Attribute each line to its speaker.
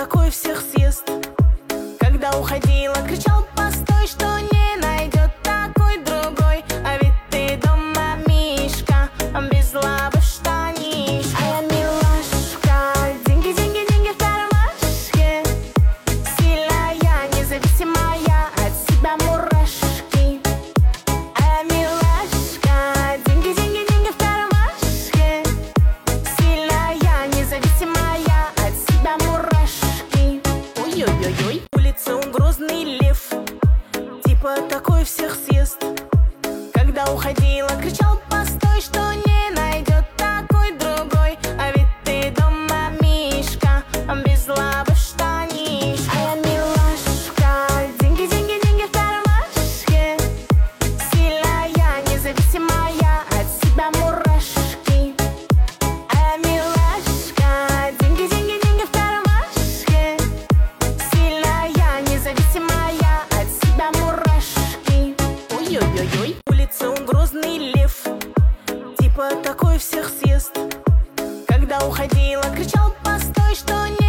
Speaker 1: такой всех съест. Когда уходила, кричал: постой, что не найдет такой другой. А ведь ты дома, Мишка, без лавы в штанишках. А я милашка, деньги, деньги, деньги в кармашке, сильная, независимая, от себя мурашки. А я милашка, деньги, деньги, деньги в кармашке, сильная, независимая, от себя мурашки. Ой-ой-ой-ой. Улица он грозный лев, типа такой всех съест. Когда уходила, кричал: постой, что не найдет такой другой. А ведь ты дома, Мишка, без лавы в штанишках. А я милашка, деньги, деньги, деньги в кармашке, сильная, независимая, от себя мурашки. А я милашка, деньги, деньги, деньги в кармашке, сильная, независимая, от себя мурашки. Ой-ой-ой-ой. Улица он грозный лев, типа такой всех съест. Когда уходила, кричал: постой, что не